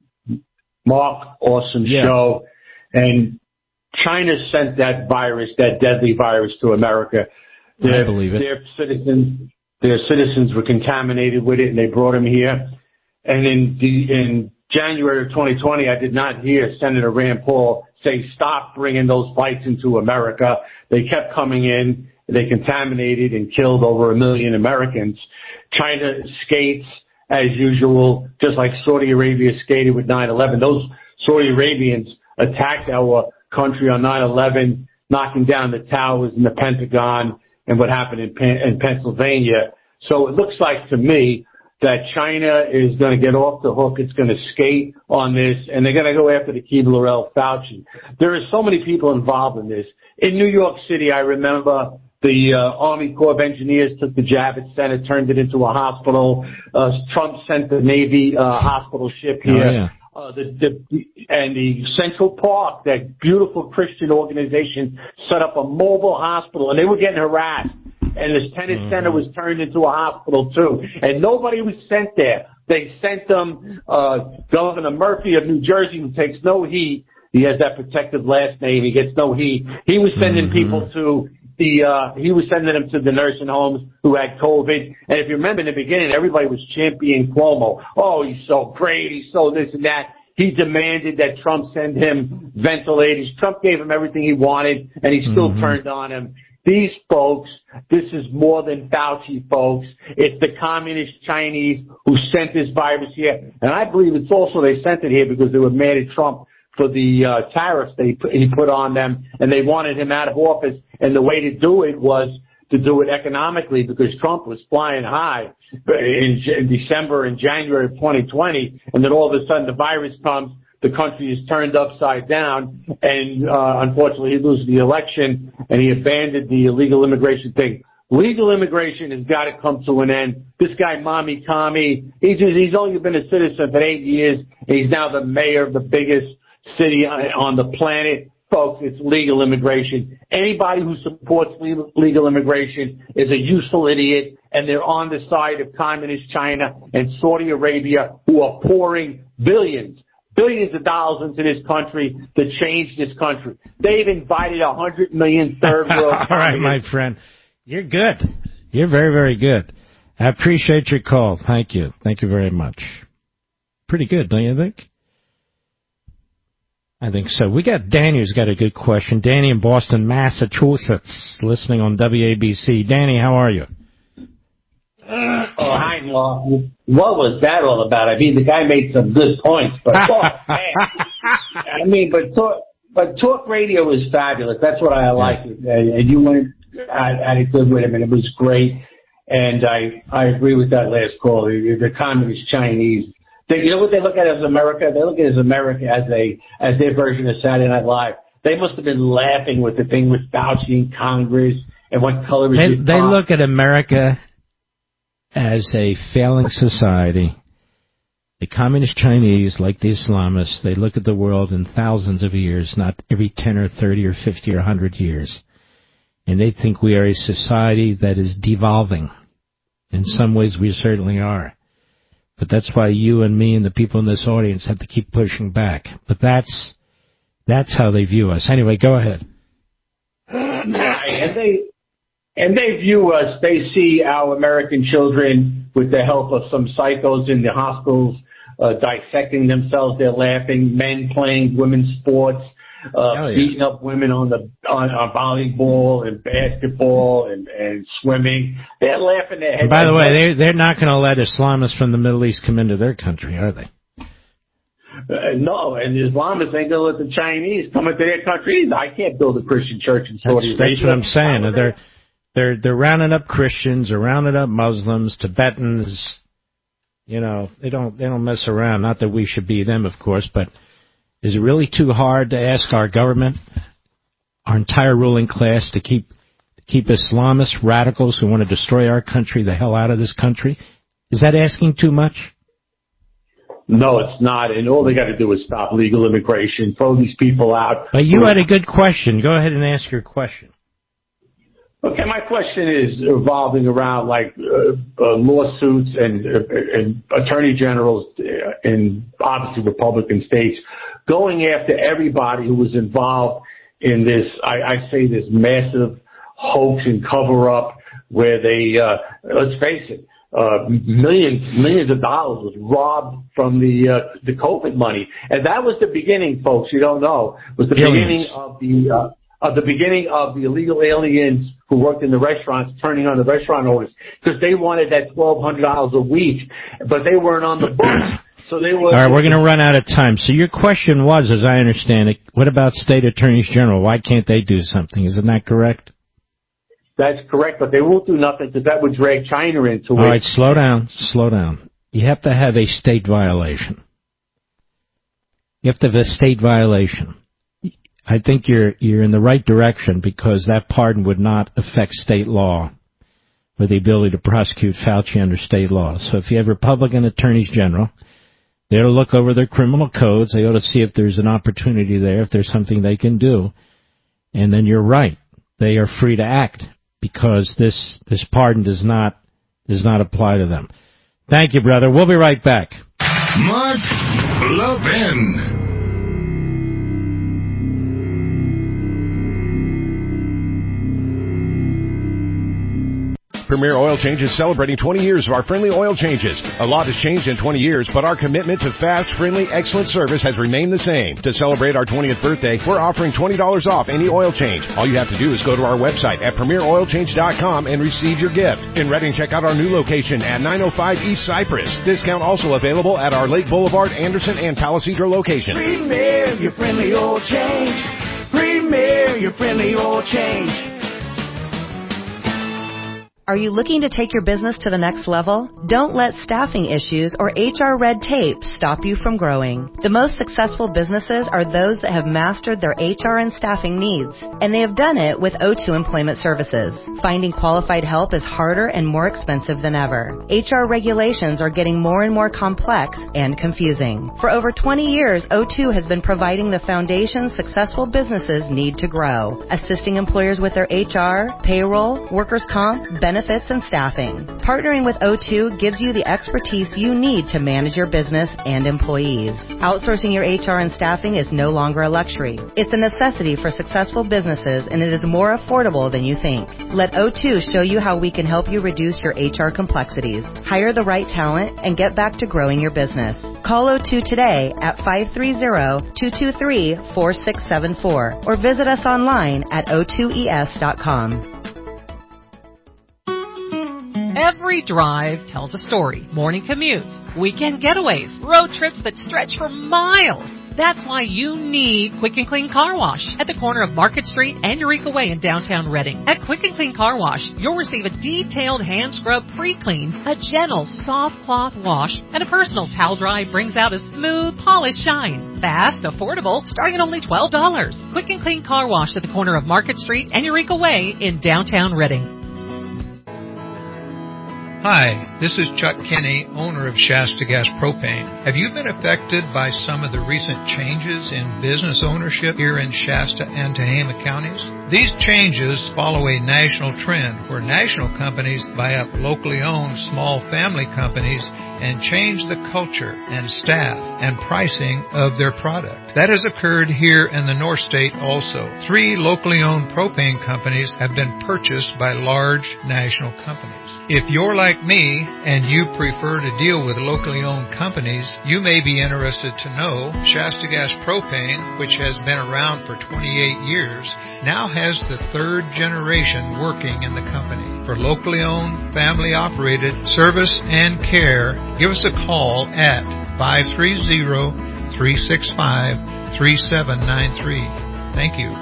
Mark, awesome yeah. show. And China sent that virus, that deadly virus, to America. Their, I believe it. Their citizens, their citizens were contaminated with it, and they brought them here. And in the, in January of twenty twenty, I did not hear Senator Rand Paul say, stop bringing those fights into America. They kept coming in. They contaminated and killed over a million Americans. China skates, as usual, just like Saudi Arabia skated with nine eleven. Those Saudi Arabians attacked our country on nine eleven, knocking down the towers in the Pentagon and what happened in, Pen- in Pennsylvania. So it looks like to me that China is going to get off the hook. It's going to skate on this, and they're going to go after the Keebler-El Fauci. There are so many people involved in this. In New York City, I remember the uh, Army Corps of Engineers took the Javits Center, turned it into a hospital. Uh, Trump sent the Navy uh, hospital ship here. Oh, yeah. Uh, the, the, and the Central Park, that beautiful Christian organization, set up a mobile hospital, and they were getting harassed. And this tennis mm-hmm. center was turned into a hospital, too. And nobody was sent there. They sent them uh, Governor Murphy of New Jersey, who takes no heed. He has that protective last name. He gets no heed. He was sending mm-hmm. people to the, uh, he was sending them to the nursing homes who had COVID. And if you remember in the beginning, everybody was championing Cuomo. Oh, he's so great. He's so this and that. He demanded that Trump send him ventilators. Trump gave him everything he wanted, and he still mm-hmm. turned on him. These folks, this is more than Fauci, folks. It's the communist Chinese who sent this virus here. And I believe it's also they sent it here because they were mad at Trump for the uh, tariffs they put, he put on them, and they wanted him out of office. And the way to do it was to do it economically, because Trump was flying high in, in December and January of twenty twenty, and then all of a sudden the virus comes, the country is turned upside down, and uh, unfortunately he loses the election, and he abandoned the illegal immigration thing. Legal immigration has got to come to an end. This guy, Mommy Kami, he's, he's only been a citizen for eight years, and he's now the mayor of the biggest city on the planet. Folks, it's legal immigration. Anybody who supports legal, legal immigration is a useful idiot, and they're on the side of communist China and Saudi Arabia, who are pouring billions, billions of dollars into this country to change this country. They've invited a hundred million third world. All right, my friend. You're good. You're very, very good. I appreciate your call. Thank you. Thank you very much. Pretty good, don't you think? I think so. We got Danny who's got a good question. Danny in Boston, Massachusetts, listening on W A B C. Danny, how are you? Oh, hi, Law. What was that all about? I mean, the guy made some good points, but talk, I mean, but talk, but talk radio is fabulous. That's what I like. Yeah. And you went at, at it good with him, and it was great. And I, I agree with that last call. The, the communist Chinese, they, you know what they look at as America? They look at as America as a as their version of Saturday Night Live. They must have been laughing with the thing with Fauci in Congress and what color is They, your they top. look at America as a failing society. The communist Chinese, like the Islamists, they look at the world in thousands of years, not every ten or thirty or fifty or one hundred years. And they think we are a society that is devolving. In some ways, we certainly are. But that's why you and me and the people in this audience have to keep pushing back. But that's that's how they view us. Anyway, go ahead. And they and they view us. They see our American children with the help of some psychos in the hospitals uh, dissecting themselves. They're laughing. Men playing women's sports. Uh, yeah. beating up women on the on, on volleyball and basketball and, and swimming. They're laughing their heads. And by the way, they're, they're not going to let Islamists from the Middle East come into their country, are they? Uh, no, and the Islamists ain't going to let the Chinese come into their country either. I can't build a Christian church in Saudi That's, Arabia. that's what I'm saying. They're, they're, they're rounding up Christians, they're rounding up Muslims, Tibetans. You know, they don't, they don't mess around. Not that we should be them, of course, but is it really too hard to ask our government, our entire ruling class, to keep to keep Islamist radicals who want to destroy our country the hell out of this country? Is that asking too much? No, it's not. And all they got to do is stop legal immigration, throw these people out. But you had a good question. Go ahead and ask your question. Okay, my question is revolving around like uh, uh, lawsuits and, uh, and attorney generals in obviously Republican states going after everybody who was involved in this, I, I say this massive hoax and cover-up where they, uh, let's face it, uh, millions, millions of dollars was robbed from the, uh, the COVID money. And that was the beginning, folks, you don't know, was the Billions. beginning of the, uh, of the beginning of the illegal aliens who worked in the restaurants turning on the restaurant owners because they wanted that twelve hundred dollars a week, but they weren't on the books. So they were. All right, we're going to run out of time. So your question was, as I understand it, what about state attorneys general? Why can't they do something? Isn't that correct? That's correct, but they won't do nothing because that would drag China into it. All right, slow down, slow down. You have to have a state violation. You have to have a state violation. I think you're you're in the right direction because that pardon would not affect state law or the ability to prosecute Fauci under state law. So if you have Republican attorneys general, they ought to look over their criminal codes. They ought to see if there's an opportunity there, if there's something they can do. And then you're right. They are free to act because this this pardon does not does not apply to them. Thank you, brother. We'll be right back. Mark Levin. Premier Oil Change is celebrating twenty years of our friendly oil changes. A lot has changed in twenty years, but our commitment to fast, friendly, excellent service has remained the same. To celebrate our twentieth birthday, we're offering twenty dollars off any oil change. All you have to do is go to our website at premier oil change dot com and receive your gift. In Reading, check out our new location at nine oh five East Cypress. Discount also available at our Lake Boulevard, Anderson, and Palisadro locations. Premier, your friendly oil change. Premier, your friendly oil change. Are you looking to take your business to the next level? Don't let staffing issues or H R red tape stop you from growing. The most successful businesses are those that have mastered their H R and staffing needs, and they have done it with O two Employment Services. Finding qualified help is harder and more expensive than ever. H R regulations are getting more and more complex and confusing. For over twenty years, O two has been providing the foundation successful businesses need to grow, assisting employers with their H R, payroll, workers' comp, benefits, benefits, and staffing. Partnering with O two gives you the expertise you need to manage your business and employees. Outsourcing your H R and staffing is no longer a luxury. It's a necessity for successful businesses, and it is more affordable than you think. Let O two show you how we can help you reduce your H R complexities, hire the right talent, and get back to growing your business. Call O two today at five three zero, two two three, four six seven four or visit us online at O two E S dot com. Every drive tells a story. Morning commutes, weekend getaways, road trips that stretch for miles. That's why you need Quick and Clean Car Wash at the corner of Market Street and Eureka Way in downtown Reading. At Quick and Clean Car Wash, you'll receive a detailed hand scrub pre-clean, a gentle soft cloth wash, and a personal towel dry brings out a smooth, polished shine. Fast, affordable, starting at only twelve dollars. Quick and Clean Car Wash at the corner of Market Street and Eureka Way in downtown Reading. Hi, this is Chuck Kinney, owner of Shasta Gas Propane. Have you been affected by some of the recent changes in business ownership here in Shasta and Tehama counties? These changes follow a national trend where national companies buy up locally owned small family companies and change the culture and staff and pricing of their product. That has occurred here in the North State also. Three locally owned propane companies have been purchased by large national companies. If you're like me and you prefer to deal with locally owned companies, you may be interested to know Shasta Gas Propane, which has been around for twenty-eight years, now has the third generation working in the company. For locally owned, family operated service and care, give us a call at five three zero, three six five, three seven nine three. Thank you.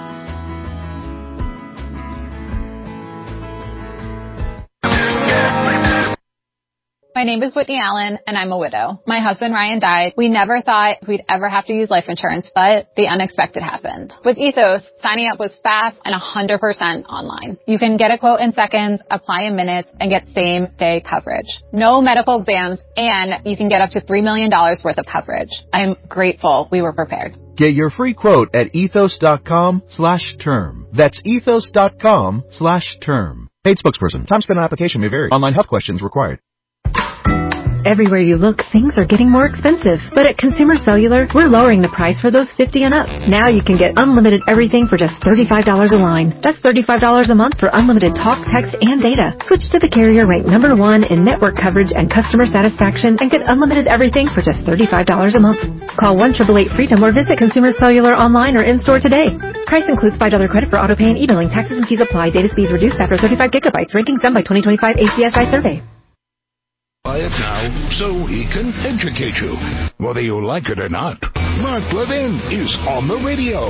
My name is Whitney Allen, and I'm a widow. My husband, Ryan, died. We never thought we'd ever have to use life insurance, but the unexpected happened. With Ethos, signing up was fast and one hundred percent online. You can get a quote in seconds, apply in minutes, and get same-day coverage. No medical exams, and you can get up to three million dollars worth of coverage. I'm grateful we were prepared. Get your free quote at ethos.com slash term. That's ethos.com slash term. Paid spokesperson. Time spent on application may vary. Online health questions required. Everywhere you look, things are getting more expensive. But at Consumer Cellular, we're lowering the price for those fifty and up. Now you can get unlimited everything for just thirty-five dollars a line. That's thirty-five dollars a month for unlimited talk, text, and data. Switch to the carrier ranked number one in network coverage and customer satisfaction and get unlimited everything for just thirty-five dollars a month. Call one eight eight eight freedom or visit Consumer Cellular online or in-store today. Price includes five dollars credit for auto pay and e-billing. Taxes and fees apply. Data speeds reduced after thirty-five gigabytes. Rankings done by twenty twenty-five A C S I survey. Buy it now so he can educate you. Whether you like it or not, Mark Levin is on the radio.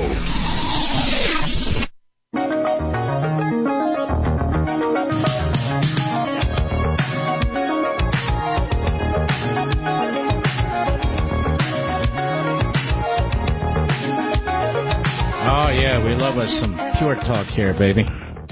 Oh, yeah, we love us some Pure Talk here, baby.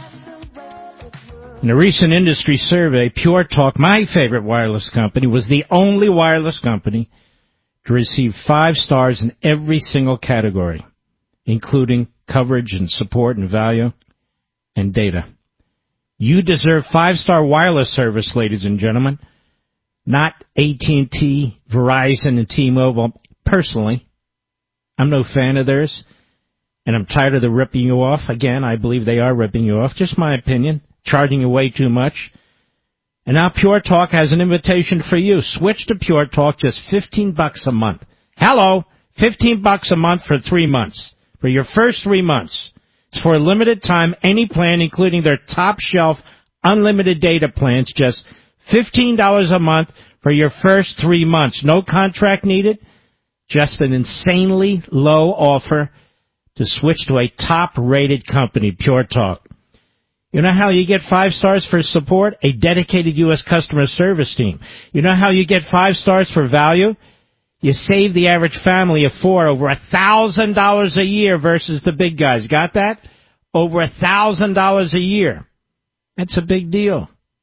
In a recent industry survey, Pure Talk, my favorite wireless company, was the only wireless company to receive five stars in every single category, including coverage and support and value and data. You deserve five-star wireless service, ladies and gentlemen, not A T and T, Verizon, and T-Mobile. Personally, I'm no fan of theirs, and I'm tired of the ripping you off. Again, I believe they are ripping you off. Just my opinion. Charging you way too much. And now Pure Talk has an invitation for you. Switch to Pure Talk, just fifteen bucks a month. Hello, fifteen bucks a month for three months. For your first three months. It's for a limited time, any plan, including their top shelf unlimited data plans, just fifteen dollars a month for your first three months. No contract needed. Just an insanely low offer to switch to a top-rated company, Pure Talk. You know how you get five stars for support? A dedicated U S customer service team. You know how you get five stars for value? You save the average family of four over a thousand dollars a year versus the big guys. Got that? Over a thousand dollars a year. That's a big deal.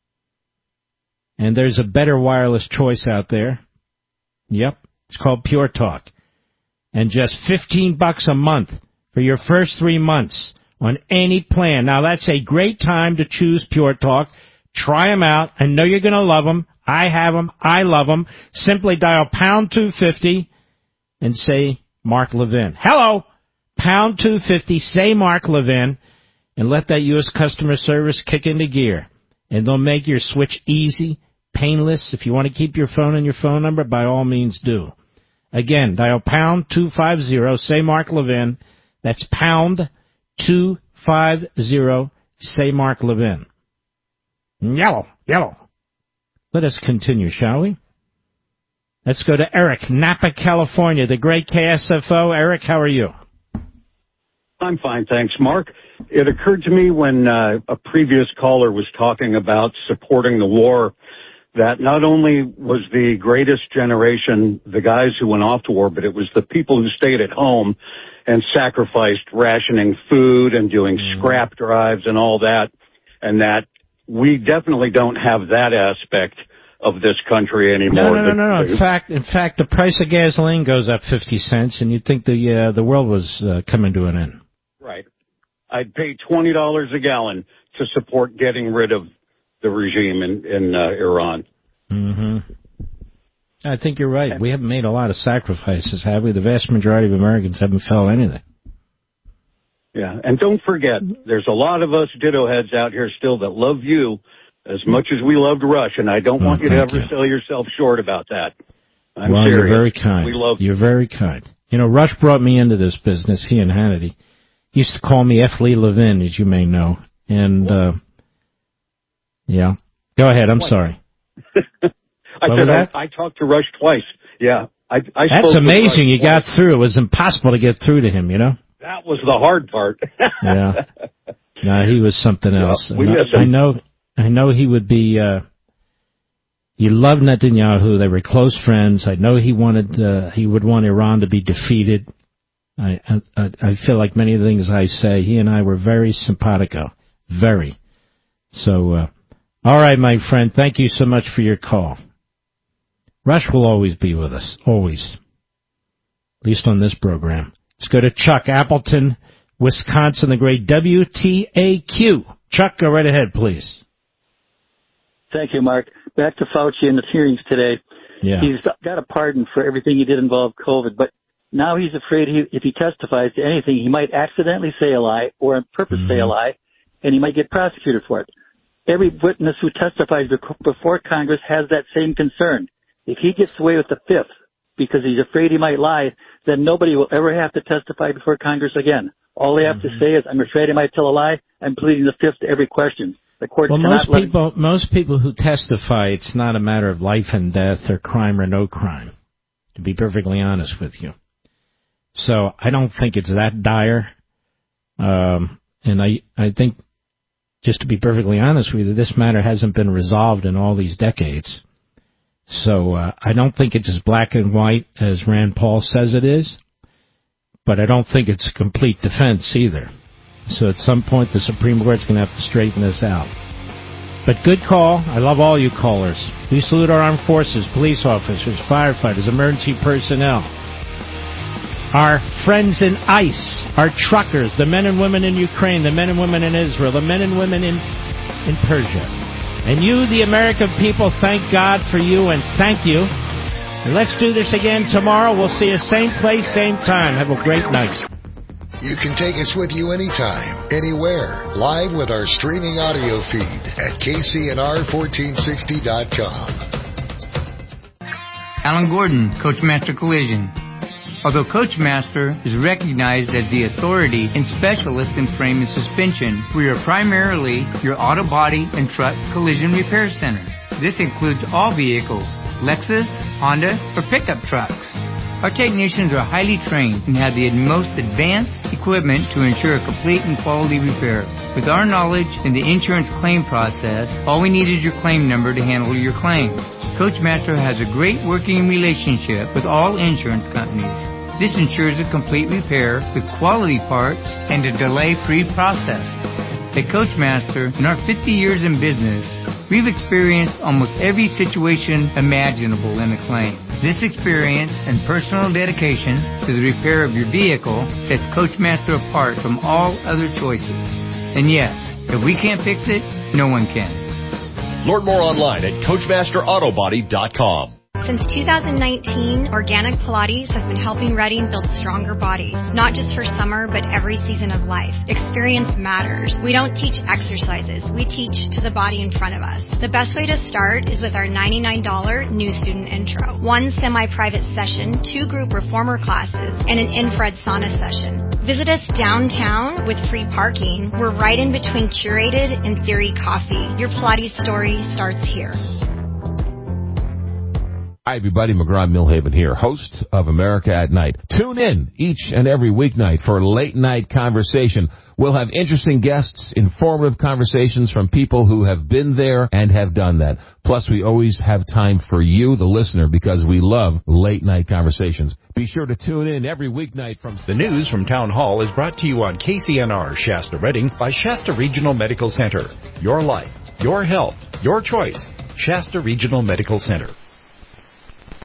And there's a better wireless choice out there. Yep. It's called Pure Talk. And just fifteen bucks a month for your first three months. On any plan. Now, that's a great time to choose Pure Talk. Try them out. I know you're going to love them. I have them. I love them. Simply dial pound two fifty and say Mark Levin. Hello, pound two fifty, say Mark Levin, and let that U S customer service kick into gear. And they'll make your switch easy, painless. If you want to keep your phone and your phone number, by all means do. Again, dial pound two fifty, say Mark Levin. That's pound two fifty, say Mark Levin. Yellow, yellow. Let us continue, shall we? Let's go to Eric, Napa, California, the great K S F O. Eric, how are you? I'm fine, thanks, Mark. It occurred to me when uh, a previous caller was talking about supporting the war that not only was the greatest generation the guys who went off to war, but it was the people who stayed at home and sacrificed rationing food and doing mm. scrap drives and all that, and that we definitely don't have that aspect of this country anymore. No, no, no, no. no. In fact, in fact, the price of gasoline goes up fifty cents, and you'd think the uh, the world was uh, coming to an end. Right. I'd pay twenty dollars a gallon to support getting rid of the regime in, in uh, Iran. Mm-hmm. I think you're right. We haven't made a lot of sacrifices, have we? The vast majority of Americans haven't felt anything. Yeah, and don't forget, there's a lot of us ditto heads out here still that love you as much as we loved Rush, and I don't oh, want you to ever you. sell yourself short about that. I'm well, serious. You're very kind. We love You're very kind. You know, Rush brought me into this business, he and Hannity. He used to call me F. Lee Levin, as you may know. And, uh, yeah. Go ahead, I'm sorry. I what said was I, I talked to Rush twice. Yeah. I, I That's amazing. You got through. It was impossible to get through to him, you know? That was the hard part. Yeah. No, he was something else. Yeah, we miss I him. know, I know he would be, uh, he loved Netanyahu. They were close friends. I know he wanted, uh, he would want Iran to be defeated. I, I, I feel like many of the things I say, he and I were very simpatico. Very. So, uh, all right, my friend. Thank you so much for your call. Rush will always be with us. Always. At least on this program. Let's go to Chuck, Appleton, Wisconsin, the great W T A Q. Chuck, go right ahead, please. Thank you, Mark. Back to Fauci and the hearings today. Yeah. He's got a pardon for everything he did involve COVID, but now he's afraid he, if he testifies to anything, he might accidentally say a lie or on purpose mm-hmm. say a lie, and he might get prosecuted for it. Every witness who testifies before Congress has that same concern. If he gets away with the fifth because he's afraid he might lie, then nobody will ever have to testify before Congress again. All they have mm-hmm. to say is, I'm afraid I might tell a lie. I'm pleading the fifth to every question. The court well, cannot most people, let... most people who testify, it's not a matter of life and death or crime or no crime, to be perfectly honest with you. So I don't think it's that dire. Um, and I, I think, just to be perfectly honest with you, this matter hasn't been resolved in all these decades. So uh, I don't think it's as black and white as Rand Paul says it is, but I don't think it's a complete defense either. So at some point, the Supreme Court's going to have to straighten this out. But good call. I love all you callers. We salute our armed forces, police officers, firefighters, emergency personnel, our friends in ICE, our truckers, the men and women in Ukraine, the men and women in Israel, the men and women in, in Persia. And you, the American people, thank God for you and thank you. And let's do this again tomorrow. We'll see you same place, same time. Have a great night. You can take us with you anytime, anywhere, live with our streaming audio feed at K C N R fourteen sixty dot com. Alan Gordon, Coachmaster Collision. Although Coachmaster is recognized as the authority and specialist in frame and suspension, we are primarily your auto body and truck collision repair center. This includes all vehicles, Lexus, Honda, or pickup trucks. Our technicians are highly trained and have the most advanced equipment to ensure a complete and quality repair. With our knowledge in the insurance claim process, all we need is your claim number to handle your claim. Coachmaster has a great working relationship with all insurance companies. This ensures a complete repair with quality parts and a delay-free process. At Coachmaster, in our fifty years in business, we've experienced almost every situation imaginable in a claim. This experience and personal dedication to the repair of your vehicle sets Coachmaster apart from all other choices. And yes, if we can't fix it, no one can. Learn more online at Coachmaster Auto Body dot com. Since two thousand nineteen, Organic Pilates has been helping Reading build stronger bodies, not just for summer, but every season of life. Experience matters. We don't teach exercises. We teach to the body in front of us. The best way to start is with our ninety-nine dollars new student intro. One semi-private session, two group reformer classes, and an infrared sauna session. Visit us downtown with free parking. We're right in between Curated and Theory Coffee. Your Pilates story starts here. Hi, everybody. McGraw Millhaven here, host of America at Night. Tune in each and every weeknight for Late Night Conversation. We'll have interesting guests, informative conversations from people who have been there and have done that. Plus, we always have time for you, the listener, because we love Late Night Conversations. Be sure to tune in every weeknight from... The news from Town Hall is brought to you on K C N R Shasta Reading by Shasta Regional Medical Center. Your life, your health, your choice. Shasta Regional Medical Center.